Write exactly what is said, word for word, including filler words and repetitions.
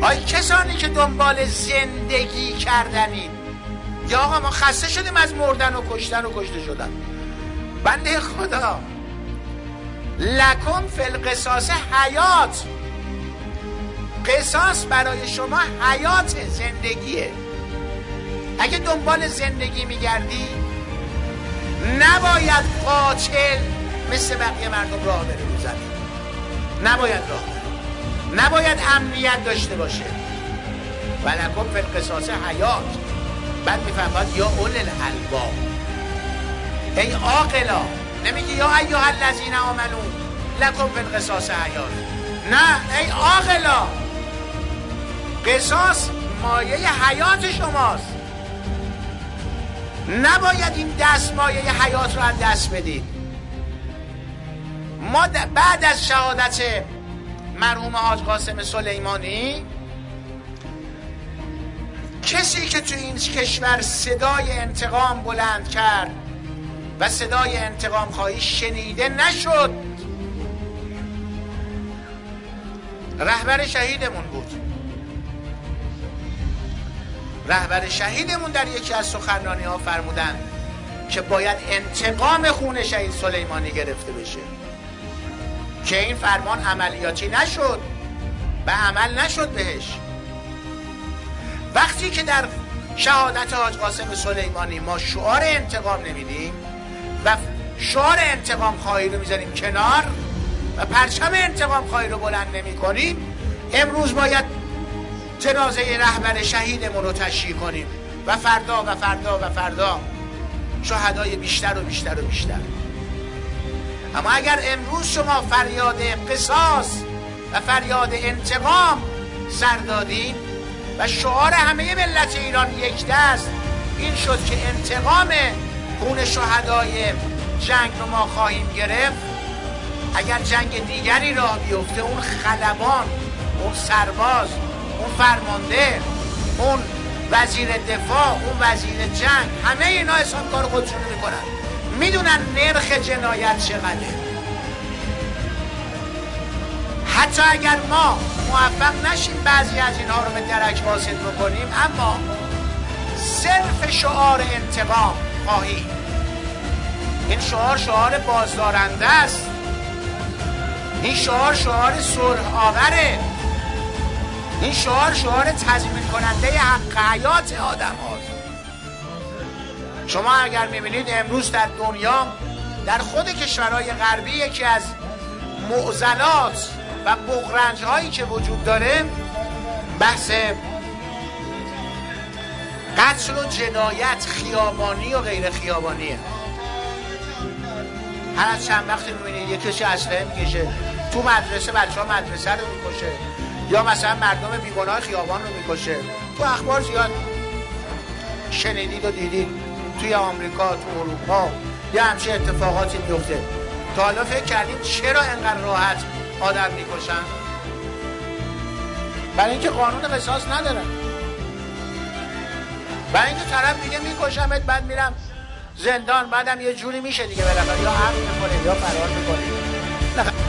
آی کسانی که دنبال زندگی کردنید، یا آقا ما خسته شدیم از مردن و کشتن و کشته شدن. بنده خدا لکم فی القصاص حیات، قصاص برای شما حیات، زندگیه. اگه دنبال زندگی میگردی نباید قاتل مثل بقیه مردم راه بره رو زمین، نباید راه بره، نباید امنیت داشته باشه. ولکم فی القصاص حیات. بعد میفهمد یا اول الالباب، ای عاقلا، نمیگه یا ایها الذین آمنو لکم فی القصاص حیات، نه ای عاقلا، قصاص مایه حیات شماست، نباید این دست مایه حیات رو از دست بدید. ما بعد از شهادت مرحوم حاج قاسم سلیمانی، کسی که تو این کشور صدای انتقام بلند کرد و صدای انتقام خواهی شنیده نشد، رهبر شهیدمون بود. رهبر شهیدمون در یکی از سخنرانی ها فرمودن که باید انتقام خون شهید سلیمانی گرفته بشه، که این فرمان عملیاتی نشد، به عمل نشد بهش. وقتی که در شهادت حاج قاسم سلیمانی ما شعار انتقام نمیدیم و شعار انتقام خواهی رو میذاریم کنار و پرچم انتقام خواهی رو بلند نمی کنیم، امروز باید جنازه رهبر شهیدمون رو تشییع کنیم و فردا و فردا و فردا شهدای بیشتر و بیشتر و بیشتر. اما اگر امروز شما فریاد قصاص و فریاد انتقام سر دادین و شعار همه ملت ایران یک دست این شد که انتقام خون شهدای جنگ رو ما خواهیم گرفت، اگر جنگ دیگری راه بیفته، اون خلبان، اون سرباز، اون فرمانده، اون وزیر دفاع، اون وزیر جنگ، همه اینا حساب کار خودشون میکنن، میدونن نرخ جنایت چقدره. حتی اگر ما موفق نشیم بعضی از اینها رو به درک واصل بکنیم، اما صرف شعار انتقام خواهی، این شعار شعار بازدارنده است، این شعار شعار صلح آوره، این شعار شعار تضمین کننده حق حیات آدم هاست. شما اگر میبینید امروز در دنیا، در خود کشورهای غربی، یکی از معضلات و بغرنج هایی که وجود داره بحث قتل و جنایت خیابانی و غیر خیابانیه. هر از چند وقتی میبینید یک کسی اسلحه میکشه تو مدرسه، بچه ها مدرسه رو میکشه، یا مثلا مردم بیگناه خیابان رو میکشه. تو اخبار زیاد شنیدید و دیدید توی آمریکا، تو اروپا یه همچین اتفاقاتی میفته. تا حالا فکر کردیم چرا انقدر راحت آدم میکشن؟ برای اینکه قانون قصاص ندارن، برای اینکه طرف میگه میکشمت، بعد میرم زندان، بعدم یه جوری میشه دیگه بالاخره یا عفو میکنه یا فرار میکنه.